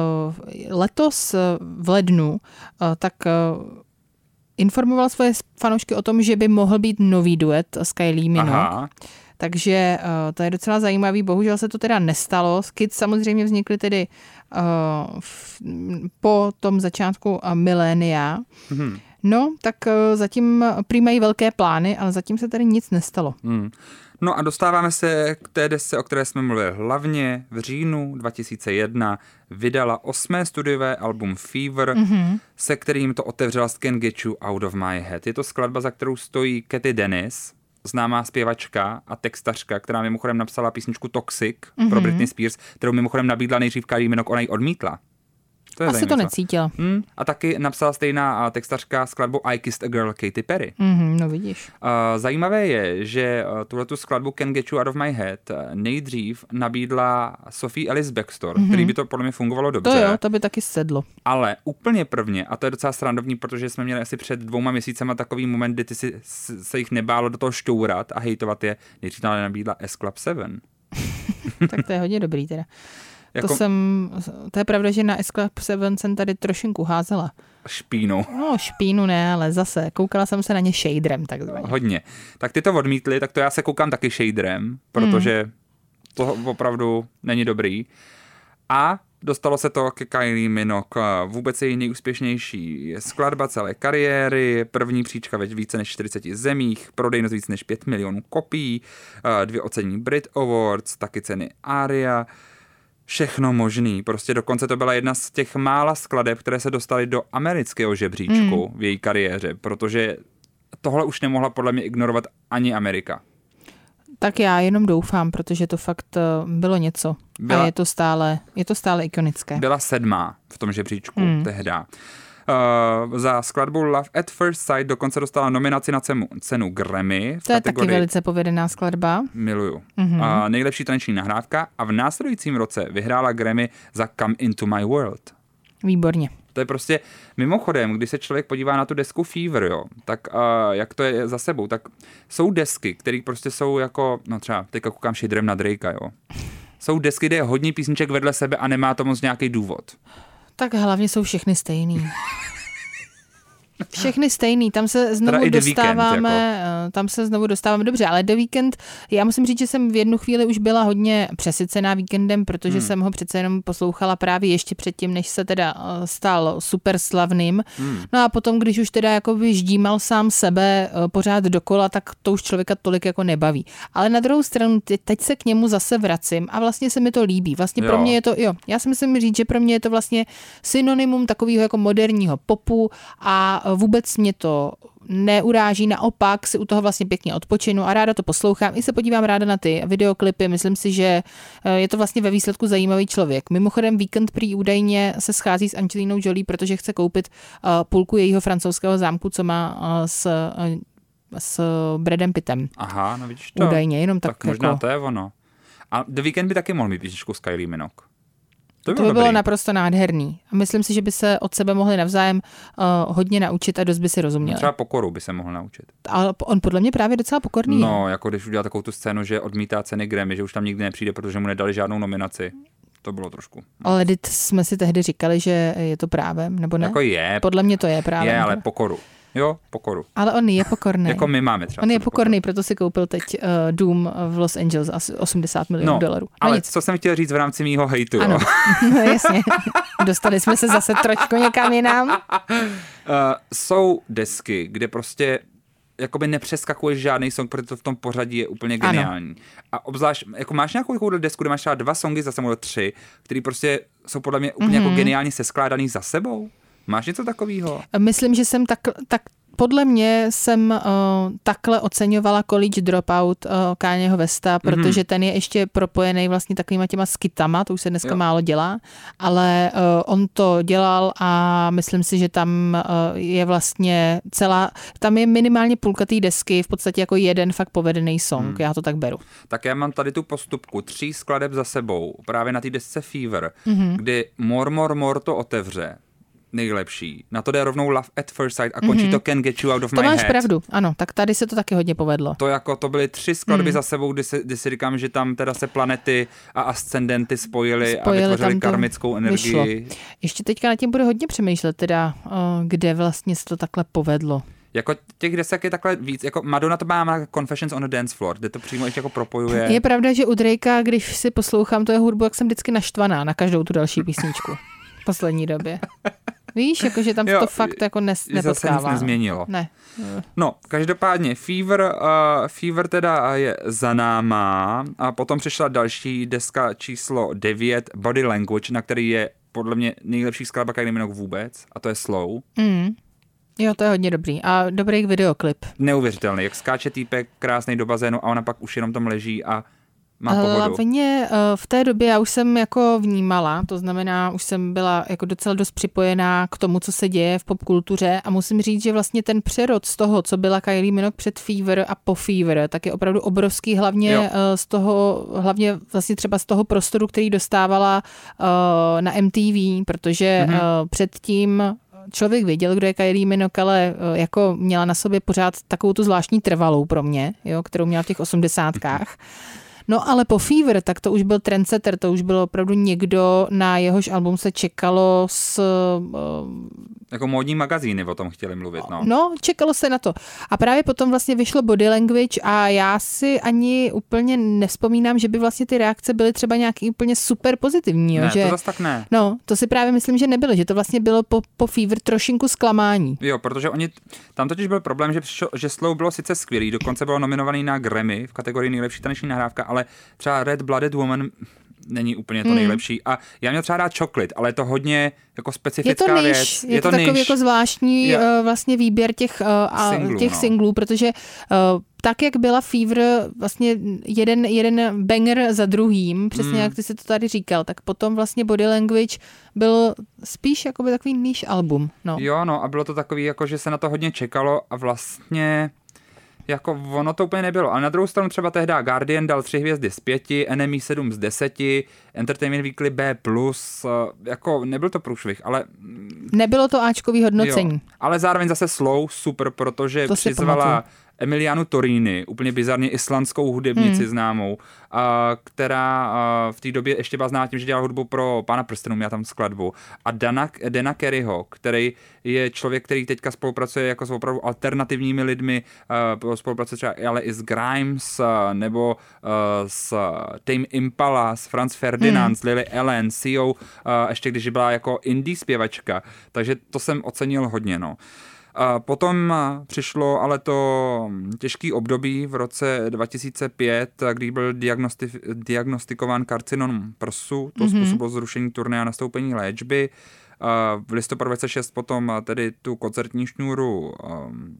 letos v lednu uh, tak uh, informoval svoje fanoušky o tom, že by mohl být nový duet s Kylie Minogue. Aha. Takže uh, to je docela zajímavý. Bohužel se to teda nestalo. Kids samozřejmě vznikly tedy uh, v, po tom začátku uh, milénia. Hmm. No, tak uh, zatím prý mají velké plány, ale zatím se tady nic nestalo. Hmm. No a dostáváme se k té desce, o které jsme mluvili hlavně. V říjnu dva tisíce jedna vydala osmé studiové album Fever, mm-hmm. se kterým to otevřela Can't Get You Out of My Head. Je to skladba, za kterou stojí Cathy Dennis, známá zpěvačka a textařka, která mimochodem napsala písničku Toxic mm-hmm. pro Britney Spears, kterou mimochodem nabídla nejdřív Kylie Minogue, ona ji odmítla. To Asi to necítila. Hmm. A taky napsala stejná textařka skladbu I Kissed a Girl Katy Perry. Mm-hmm, no vidíš. Uh, zajímavé je, že tuhletu skladbu Can't Get You Out of My Head nejdřív nabídla Sophie Ellis Bextor, mm-hmm. který by to podle mě fungovalo dobře. To jo, to by taky sedlo. Ale úplně prvně, a to je docela srandovní, protože jsme měli asi před dvouma měsícema takový moment, kdy ty si, se jich nebálo do toho šťourat a hejtovat je, nejdřív nabídla S Club sedm. Tak to je hodně dobrý teda. Jako... To jsem, to je pravda, že na S Club sedm jsem tady trošinku házela. špínu. No špínu ne, ale zase koukala jsem se na ně shaderem takzvaně. Hodně. Tak ty to odmítli, tak to já se koukám taky shaderem, protože mm. to opravdu není dobrý. A dostalo se to ke Kylie Minogue, vůbec její nejúspěšnější skladba celé kariéry, první příčka ve více než čtyřiceti zemích, prodejnost víc než pět milionů kopií, dvě ocenění Brit Awards, taky ceny Aria, všechno možný. Prostě dokonce to byla jedna z těch mála skladeb, které se dostaly do amerického žebříčku hmm. v její kariéře, protože tohle už nemohla podle mě ignorovat ani Amerika. Tak já jenom doufám, protože to fakt bylo něco. Byla, a je to stále, je to stále ikonické. Byla sedmá v tom žebříčku hmm. tehda. Uh, za skladbu Love at First Sight dokonce dostala nominaci na cenu, cenu Grammy. To je taky velice povedená skladba. Miluju. Mm-hmm. Uh, nejlepší taneční nahrávka a v následujícím roce vyhrála Grammy za Come Into My World. Výborně. To je prostě, mimochodem, když se člověk podívá na tu desku Fever, jo, tak uh, jak to je za sebou, tak jsou desky, které prostě jsou jako, no třeba teďka koukám shaderem na Drakea, jo. Jsou desky, kde je hodně písniček vedle sebe a nemá to moc nějaký důvod. Tak hlavně jsou všechny stejný. Všechny stejný, tam se znovu dostáváme, Weekend, jako. tam se znovu dostáváme, dobře, ale The Weeknd, já musím říct, že jsem v jednu chvíli už byla hodně přesycená Weekendem, protože hmm. jsem ho přece jenom poslouchala právě ještě předtím, než se teda stal super slavným. Hmm. No a potom, když už teda jako ždímal sám sebe pořád dokola, tak to už člověka tolik jako nebaví. Ale na druhou stranu, teď se k němu zase vracím a vlastně se mi to líbí. Vlastně jo. pro mě je to, jo, já si myslím říct, že pro mě je to vlastně synonymum takového jako moderního popu a vůbec mě to neuráží, naopak si u toho vlastně pěkně odpočinu a ráda to poslouchám. I se podívám ráda na ty videoklipy, myslím si, že je to vlastně ve výsledku zajímavý člověk. Mimochodem Weeknd prý údajně se schází s Angelinou Jolie, protože chce koupit půlku jejího francouzského zámku, co má s, s Bradem Pittem. Aha, no vidíš to. Údajně, jenom tak, tak možná jako... to je ono. A The Weeknd by taky mohl mít písničku s Kylie Minogue. To by, to by bylo bylo naprosto nádherný. A myslím si, že by se od sebe mohli navzájem uh, hodně naučit a dost by si rozuměli. Třeba pokoru by se mohl naučit. Ale on podle mě právě docela pokorný. No, jako když udělal takovou tu scénu, že odmítá ceny Grammy, že už tam nikdy nepřijde, protože mu nedali žádnou nominaci. To bylo trošku. No. Ale teď jsme si tehdy říkali, že je to právem, nebo ne? Jako je. Podle mě to je právem. Je, ale pokoru. Jo, pokoru. Ale on je pokorný. Jako my máme třeba. On je pokorný, proto si koupil teď uh, dům v Los Angeles asi osmdesát milionů no, dolarů. No ale nic. Co jsem chtěl říct v rámci mýho hejtu. Ano, no, jasně. Dostali jsme se zase trošku někam jinam. Uh, jsou desky, kde prostě jakoby nepřeskakuješ žádný song, protože to v tom pořadí je úplně geniální. Ano. A obzvlášť, jako máš nějakou takovou desku, kde máš třeba dva songy za sebou, tři, který prostě jsou podle mě úplně mm-hmm. jako geniálně seskládaný za sebou. Máš něco takového? Myslím, že jsem tak, tak podle mě jsem uh, takhle oceňovala College Dropout uh, Kanyeho Westa, protože mm-hmm. ten je ještě propojený vlastně takovýma těma skitama, to už se dneska jo. málo dělá, ale uh, on to dělal a myslím si, že tam uh, je vlastně celá, tam je minimálně půlka té desky, v podstatě jako jeden fakt povedený song, hmm. já to tak beru. Tak já mám tady tu postupku, tří skladeb za sebou, právě na té desce Fever, mm-hmm. kdy More, More, More to otevře. Nejlepší. Na to jde rovnou Love at First Sight a končí mm-hmm. to Can't Get You Out of to My Head. To máš pravdu, ano, tak tady se to taky hodně povedlo. To jako, to byly tři skladby mm. za sebou, kdy, se, kdy si říkám, že tam teda se planety a ascendenty spojily, spojili a vytvořili karmickou energii. Vyšlo. Ještě teďka na tím bude hodně přemýšlet, teda, kde vlastně se to takhle povedlo. Jako těch desek je takhle víc, jako Madonna to má Confessions on the Dance Floor, kde to přímo ještě jako propojuje. Je pravda, že u Drakea, když si poslouchám to je hudbu, jak jsem vždycky naštvaná na každou tu další písničku v poslední době. Víš, jakože tam jo, to fakt jako nes, nepotkává. Zase nic nezměnilo. Ne. No, každopádně Fever, uh, Fever teda je za náma a potom přišla další deska číslo devět, Body Language, na který je podle mě nejlepší skladba Kylie Minogue vůbec a to je Slow. Mm. Jo, to je hodně dobrý. A dobrý videoklip. Neuvěřitelný, jak skáče týpek krásnej do bazénu a ona pak už jenom tam leží a má pohodu. Hlavně v té době já už jsem jako vnímala, to znamená, už jsem byla jako docela dost připojená k tomu, co se děje v popkultuře a musím říct, že vlastně ten přerod z toho, co byla Kylie Minogue před Fever a po Fever, tak je opravdu obrovský, hlavně jo. z toho, hlavně vlastně třeba z toho prostoru, který dostávala na M T V, protože mm-hmm. předtím člověk věděl, kdo je Kylie Minogue, ale jako měla na sobě pořád takovou tu zvláštní trvalou pro mě, jo, kterou měla v těch osmdesátkách. No ale po Fever, tak to už byl trendsetter, to už bylo opravdu někdo, na jehož album se čekalo s... Uh, jako módní magazíny o tom chtěli mluvit, no. No, čekalo se na to. A právě potom vlastně vyšlo Body Language a já si ani úplně nevzpomínám, že by vlastně ty reakce byly třeba nějaký úplně super pozitivní. Jo, ne, že, to zase tak ne. No, to si právě myslím, že nebylo, že to vlastně bylo po, po Fever trošinku zklamání. Jo, protože oni, tam totiž byl problém, že, přišlo, že Slow bylo sice skvělý, dokonce bylo nominovaný na Grammy v kategorii nejlepší taneční nahrávka, ale třeba Red Blooded Woman není úplně to hmm. nejlepší. A já měl třeba rád Chocolate, ale je to hodně jako specifická je to věc. Niž, je, je to, to takový jako zvláštní je, uh, vlastně výběr těch, uh, singlů, těch no. singlů, protože uh, tak, jak byla Fever vlastně jeden, jeden banger za druhým, přesně hmm. jak ty si to tady říkal, tak potom vlastně Body Language byl spíš jakoby takový niche album. No. Jo, no a bylo to takový, jako že se na to hodně čekalo a vlastně jako ono to úplně nebylo. A na druhou stranu třeba tehdy Guardian dal tři hvězdy z pěti, N M E sedm z deseti, Entertainment Weekly B plus, jako nebyl to průšvih, ale... Nebylo to áčkový hodnocení. Jo, ale zároveň zase Slow, super, protože to přizvala Emilianu Torini, úplně bizarně islandskou hudebnici hmm. známou, a, která a, v té době ještě byla známá tím, že dělala hudbu pro Pána prstenů, měla tam skladbu. A Dana, Dana Kerryho, který je člověk, který teďka spolupracuje jako s opravdu alternativními lidmi, a, spolupracuje třeba ale i s Grimes, a, nebo a, s Tame Impala, s Franz Ferdinand, hmm. s Lily Allen, S E O, a, ještě když byla jako indie zpěvačka. Takže to jsem ocenil hodně, no. A potom přišlo ale to těžký období v roce dva tisíce pět, kdy byl diagnosti- diagnostikován karcinom prsu, to mm-hmm. způsobilo zrušení turné a nastoupení léčby. A v listopadu dva tisíce šest potom tedy tu koncertní šňůru um,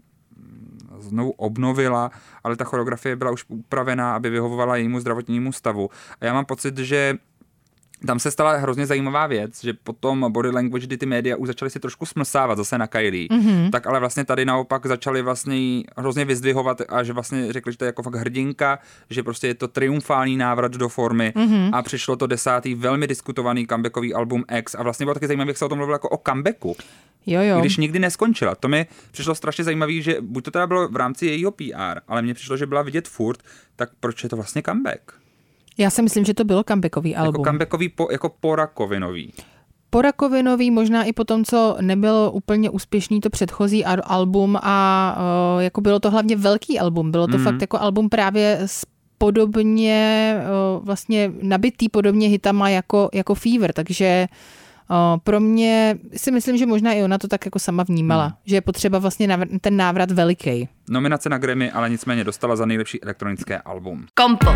znovu obnovila, ale ta choreografie byla už upravená, aby vyhovovala jejímu zdravotnímu stavu. A já mám pocit, že tam se stala hrozně zajímavá věc, že potom Body Language, kdy ty média už začaly si trošku smlsávat zase na Kylie, mm-hmm. tak ale vlastně tady naopak začali vlastně hrozně vyzdvihovat a že vlastně řekli, že to je jako fakt hrdinka, že prostě je to triumfální návrat do formy mm-hmm. a přišlo to desátý velmi diskutovaný comebackový album X a vlastně bylo taky zajímavé, jak se o tom mluvilo jako o comebacku. Jo, jo. Když nikdy neskončila. To mi přišlo strašně zajímavé, že buď to teda bylo v rámci jejího P R, ale mně přišlo, že byla vidět furt, tak proč je to vlastně comeback? Já si myslím, že to bylo comebackový album. Jako comebackový, po, jako porakovinový. Porakovinový, možná i po tom, co nebylo úplně úspěšný to předchozí album a uh, jako bylo to hlavně velký album. Bylo to mm-hmm. fakt jako album právě s podobně uh, vlastně nabitý podobně hitama jako, jako Fever, takže uh, pro mě si myslím, že možná i ona to tak jako sama vnímala, hmm. že je potřeba vlastně návr- ten návrat veliký. Nominace na Grammy, ale nicméně dostala za nejlepší elektronické album. Kompot.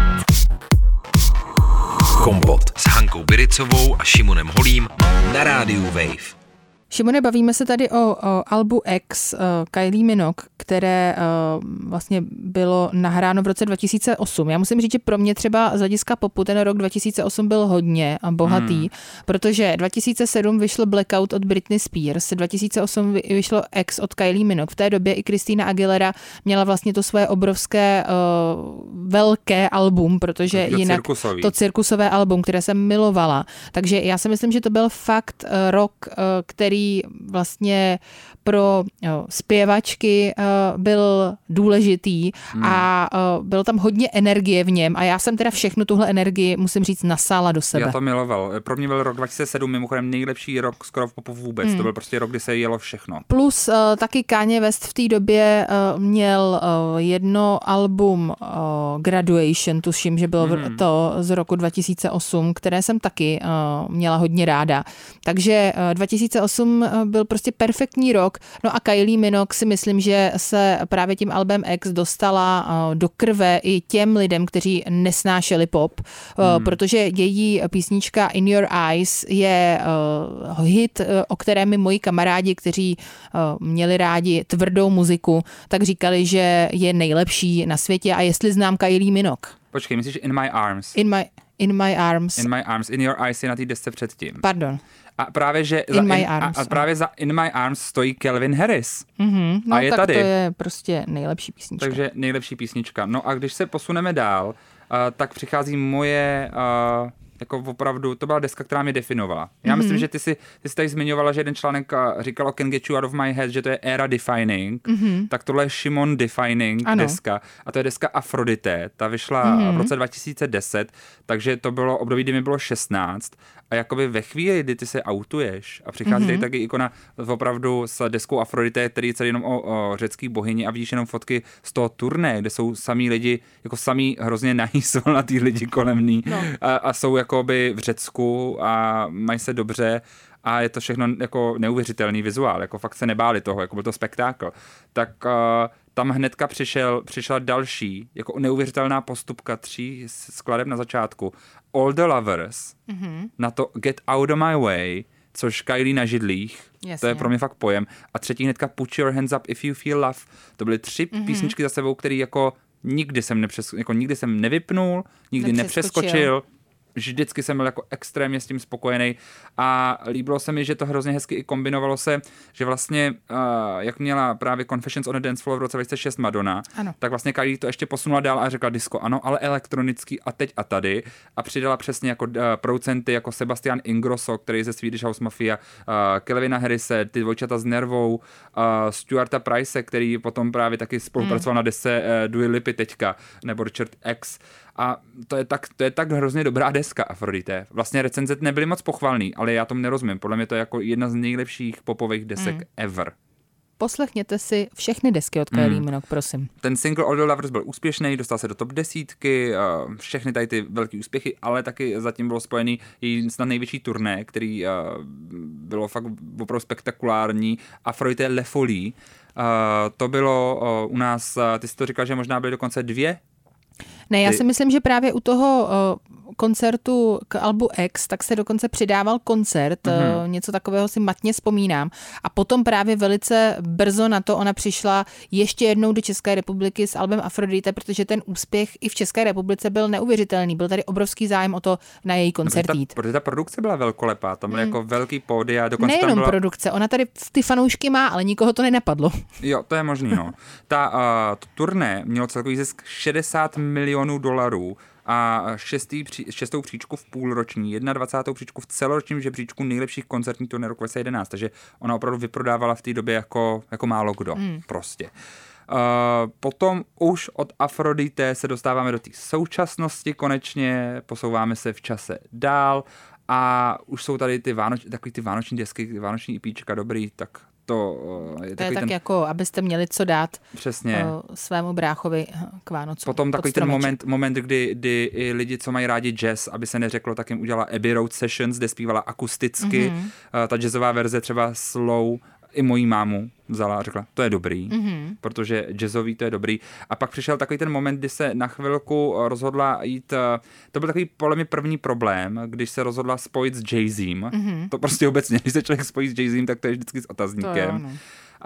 Kompot s Hankou Biricovou a Šimonem Holím na rádiu Wave. Šimone, bavíme se tady o, o albu X uh, Kylie Minogue, které uh, vlastně bylo nahráno v roce dva tisíce osm. Já musím říct, že pro mě třeba z hlediska popu ten rok dva tisíce osm byl hodně bohatý, hmm. protože dva tisíce sedm vyšlo Blackout od Britney Spears, dva tisíce osm vyšlo X od Kylie Minogue. V té době i Christina Aguilera měla vlastně to svoje obrovské uh, velké album, protože to jinak cirkusový. to cirkusové album, které jsem milovala. Takže já si myslím, že to byl fakt uh, rok, uh, který vlastně pro jo, zpěvačky uh, byl důležitý hmm. a uh, bylo tam hodně energie v něm a já jsem teda všechnu tuhle energii, musím říct, nasála do sebe. Já to miloval. Pro mě byl rok dva tisíce sedm mimochodem nejlepší rok skoro v popu vůbec. Hmm. To byl prostě rok, kdy se jelo všechno. Plus uh, taky Kanye West v té době uh, měl uh, jedno album uh, Graduation, tuším, že bylo hmm. to z roku dva tisíce osm, které jsem taky uh, měla hodně ráda. Takže uh, dva tisíce osm byl prostě perfektní rok. No a Kylie Minogue si myslím, že se právě tím albem X dostala do krve i těm lidem, kteří nesnášeli pop, hmm. protože její písnička In Your Eyes je hit, o kterém mi moji kamarádi, kteří měli rádi tvrdou muziku, tak říkali, že je nejlepší na světě a jestli znám Kylie Minogue. Počkej, myslíš In My Arms? In My, in my Arms. In My Arms. In Your Eyes je na té desce předtím. Pardon. A právě, že in za, my in, arms, a, a právě za In My Arms stojí Calvin Harris. Mm-hmm, no a je tak tady. To je prostě nejlepší písnička. Takže nejlepší písnička. No a když se posuneme dál, uh, tak přichází moje uh, jako opravdu, to byla deska, která mě definovala. Já mm-hmm. myslím, že ty si, ty jsi tady zmiňovala, že jeden článek říkal o Can't Get You Out of My Head, že to je era defining, mm-hmm. tak tohle je Shimon defining ano. deska a to je deska Aphrodite, ta vyšla mm-hmm. v roce dva tisíce deset, takže to bylo období, kdy mi bylo šestnáct a jakoby ve chvíli, kdy ty se autuješ a přichází mm-hmm. tady taky ikona opravdu s deskou Aphrodite, který je celý jenom o, o řecký bohyni a vidíš jenom fotky z toho turné, kde jsou samý lidi, jako samý hrozně nahýsvalnatý lidi kolem ní no. a, a jsou jakoby v Řecku a mají se dobře a je to všechno jako neuvěřitelný vizuál, jako fakt se nebáli toho, jako byl to spektákl. Tak uh, tam hnedka přišel, přišla další, jako neuvěřitelná postupka tří skladeb na začátku. All the Lovers, mm-hmm. na to Get Out of My Way, což Kylie na židlích, jasně. To je pro mě fakt pojem. A třetí hnedka Put Your Hands Up If You Feel Love. To byly tři mm-hmm. písničky za sebou, které jako nikdy jsem, nepřes, jako nikdy jsem nevypnul, nikdy nepřeskočil. Vždycky jsem byl jako extrémně s tím spokojený a líbilo se mi, že to hrozně hezky i kombinovalo se, že vlastně, uh, jak měla právě Confessions on a Dance Floor v roce dva tisíce šest Madonna, ano. tak vlastně Kylie to ještě posunula dál a řekla disco, ano, ale elektronický a teď a tady a přidala přesně jako uh, producenty jako Sebastian Ingrosso, který je ze Swedish House Mafia, uh, Calvina Harrise, ty dvojčata s Nervou, uh, Stuarta Price, který potom právě taky spolupracoval hmm. na desce uh, Dua Lipy teďka, nebo Richard X. A to je tak, to je tak hrozně dobrá deska Aphrodite. Vlastně recenze nebyly moc pochvalný, ale já tomu nerozumím. Podle mě to je jako jedna z nejlepších popových desek mm. ever. Poslechněte si všechny desky od Kylie mm. Minogue, prosím. Ten single All the Lovers byl úspěšný, dostal se do top desítky, všechny tady ty velké úspěchy, ale taky zatím bylo spojený její snad největší turné, který bylo fakt opravdu spektakulární. Aphrodite Le Folie. To bylo u nás, ty jsi to říkal, že možná byly dokonce dvě. Ne, já si myslím, že právě u toho uh, koncertu k albu X, tak se dokonce přidával koncert, mm-hmm. uh, něco takového si matně vzpomínám. A potom právě velice brzo na to ona přišla ještě jednou do České republiky s albem Aphrodite, protože ten úspěch i v České republice byl neuvěřitelný. Byl tady obrovský zájem o to na její koncert jít. No, protože ta produkce byla velkolepá, tam byly mm. jako velký pódia. Dokonce nejenom tam byla... produkce, ona tady ty fanoušky má, ale nikoho to nenapadlo. Jo, to je možný, no. Ta uh, to turné mělo celkový zisk šedesát milionů dolarů a šestý, šestou příčku v půlroční, dvacátou první příčku v celoročním žebříčku nejlepších koncertních turné roku dva tisíce jedenáct, takže ona opravdu vyprodávala v té době jako, jako málo kdo, mm. prostě. Uh, potom už od Aphrodite se dostáváme do té současnosti konečně, posouváme se v čase dál a už jsou tady ty vánoč, takový ty vánoční desky, vánoční EPčka dobrý, tak to je, to je tak ten... jako, abyste měli co dát přesně. svému bráchovi k Vánocům. Potom takový ten moment, moment kdy, kdy i lidi, co mají rádi jazz, aby se neřeklo, tak jim udělala Abbey Road Sessions, kde zpívala akusticky. Mm-hmm. Ta jazzová verze třeba Slow i mojí mámu vzala a řekla, to je dobrý, mm-hmm. protože jazzový to je dobrý. A pak přišel takový ten moment, kdy se na chvilku rozhodla jít, to byl takový podle mě první problém, když se rozhodla spojit s Jay-Zem. Mm-hmm. To prostě obecně, když se člověk spojí s Jay-Zem, tak to je vždycky s otazníkem. To,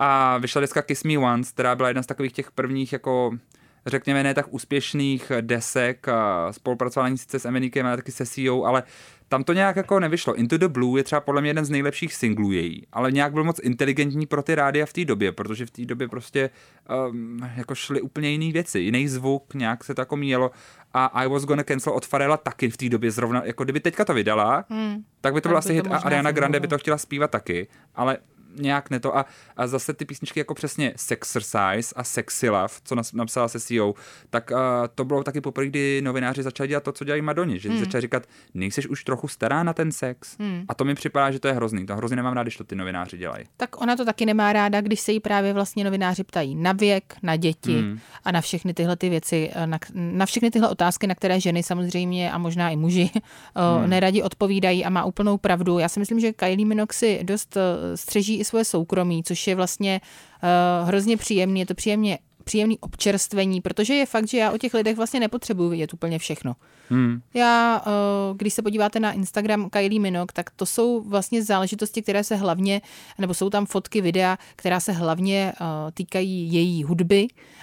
a vyšla deska Kiss Me Once, která byla jedna z takových těch prvních jako řekněme ne tak úspěšných desek, spolupracování sice s Eminikem, ale taky se C O, ale tam to nějak jako nevyšlo. Into the Blue je třeba podle mě jeden z nejlepších singlů její, ale nějak byl moc inteligentní pro ty rádia v té době, protože v té době prostě um, jako šly úplně jiné věci, jiný zvuk, nějak se to jako míjelo a I Was Gonna Cancel od Pharrella taky v té době zrovna, jako kdyby teďka to vydala, hmm. tak by to byl asi hit a Ariana Grande by to chtěla zpívat taky, ale nějak ne to a, a zase ty písničky jako přesně Sexercise a Sexy Love, co nas, napsala se C O, tak uh, to bylo taky poprvé, kdy novináři začali dělat to, co dělají Madoně, že hmm. začali říkat, nejseš už trochu stará na ten sex hmm. a to mi připadá, že to je hrozný, to hrozně nemám rád, když to ty novináři dělají. Tak ona to taky nemá ráda, když se jí právě vlastně novináři ptají na věk, na děti hmm. a na všechny tyhle ty věci, na, na všechny tyhle otázky, na které ženy samozřejmě a možná i muži uh, hmm. neradi odpovídají a má úplnou pravdu. Já si myslím, že Kylie Minogue si dost uh, střeží i svoje soukromí, což je vlastně uh, hrozně příjemný, je to příjemně, příjemný občerstvení, protože je fakt, že já o těch lidech vlastně nepotřebuji vidět úplně všechno. Hmm. Já, uh, když se podíváte na Instagram Kylie Minogue, tak to jsou vlastně záležitosti, které se hlavně, nebo jsou tam fotky, videa, která se hlavně uh, týkají její hudby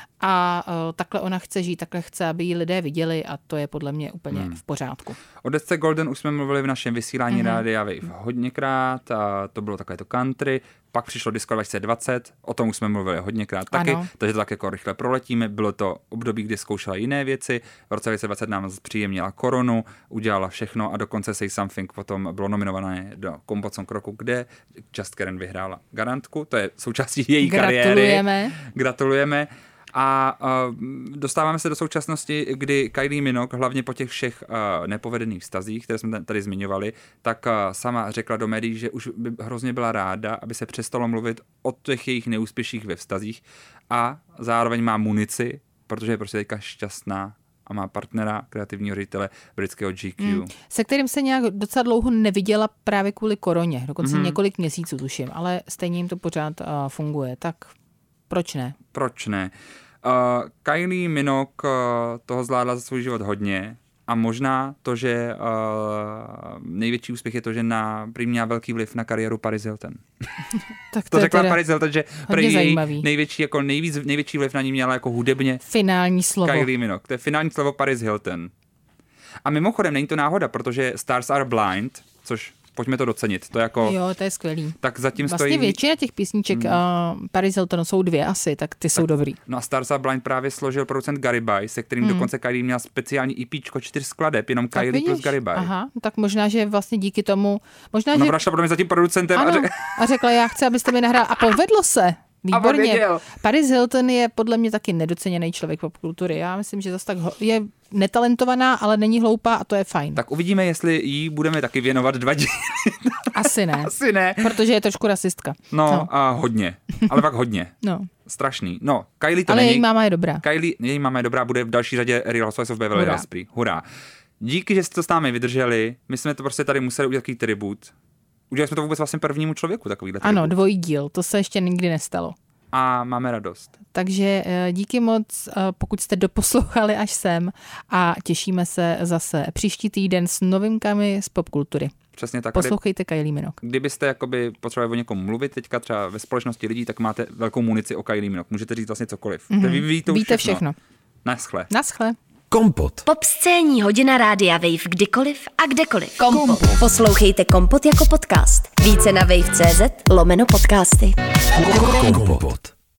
a uh, takhle ona chce žít, takhle chce, aby ji lidé viděli a to je podle mě úplně hmm. v pořádku. O desce Golden už jsme mluvili v našem vysílání mm-hmm. Rádia Wave hodněkrát a to bylo takové to country. pak přišlo Disco dva tisíce dvacet, o tom už jsme mluvili hodněkrát taky, ano. takže to tak jako rychle proletíme. Bylo to období, kdy zkoušela jiné věci. V roce dva tisíce dvacet nám příjemnila koronu, udělala všechno a dokonce Say Something potom bylo nominované do Kompot Song roku, kde Just Karen vyhrála garantku. To je součástí její Gratulujeme. kariéry. Gratulujeme. A uh, dostáváme se do současnosti, kdy Kylie Minogue, hlavně po těch všech uh, nepovedených vztazích, které jsme tady zmiňovali, tak uh, sama řekla do médií, že už by hrozně byla ráda, aby se přestalo mluvit o těch jejich neúspěších ve vztazích a zároveň má munici, protože je prostě teďka šťastná a má partnera, kreativního ředitele britského G Q. Hmm. Se kterým se nějak docela dlouho neviděla právě kvůli koroně, dokonce Hmm. několik měsíců tuším, ale stejně jim to pořád uh, funguje, tak proč ne? Proč ne? Uh, Kylie Minogue uh, toho zvládla za svůj život hodně a možná to, že uh, největší úspěch je to, že na prý měla velký vliv na kariéru Paris Hilton. Tak to to řekla teda Paris Hilton, že prý její zajímavý. největší, jako nejvíc, největší vliv na ní měla jako hudebně Finální slovo. Kylie Minogue. To je finální slovo Paris Hilton. A mimochodem není to náhoda, protože Stars Are Blind, což pojďme to docenit. To jako, Jo, to je skvělý. tak zatím Vlastně stojí... většina těch písniček hmm. uh, Paris Hilton jsou dvě asi, tak ty tak, jsou dobrý. No a Stars Are Blind právě složil producent Gary Bay, se kterým hmm. dokonce Kylie měla speciální EPčko čtyř skladeb, jenom tak Kylie vidíš? plus Gary Bay. Aha, tak možná, že vlastně díky tomu... Možná, Ona že... vrašla pro mě za tím producentem ano, a, řek... a řekla, já chci, abyste mi nahrál. A povedlo se. Výborně. A Paris Hilton je podle mě taky nedoceněný člověk popkultury. Já myslím, že zase tak ho- je netalentovaná, ale není hloupá a to je fajn. Tak uvidíme, jestli jí budeme taky věnovat dva díly. Asi ne. Asi ne. Protože je trošku rasistka. No, no. a hodně. Ale pak hodně. No. Strašný. No, Kylie to ale není. její máma je dobrá. Kylie, její máma je dobrá, bude v další řadě Real Housewives of Beverly Hills. Hurá. Díky, že jste to s námi vydrželi. My jsme to prostě tady museli udělat takový tribut. Udělali jsme to vůbec vlastně prvnímu člověku takovýhle tribut. Ano, dvojí díl. To se ještě nikdy nestalo. A máme radost. Takže díky moc, pokud jste doposlouchali až sem a těšíme se zase příští týden s novinkami z popkultury. Přesně tak. Poslouchejte Kylie Minogue. Kdybyste jakoby potřebovali o někom mluvit teďka třeba ve společnosti lidí, tak máte velkou munici o Kylie Minogue. Můžete říct vlastně cokoliv. Mm-hmm. Vy víte už Víte všechno. všechno. Naschle. Naschle. Kompot. Popscénní hodina rádia Wave kdykoliv a kdekoliv. Kompot. Poslouchejte Kompot jako podcast. Více na wave tečka cz lomeno podcasty. Kompot.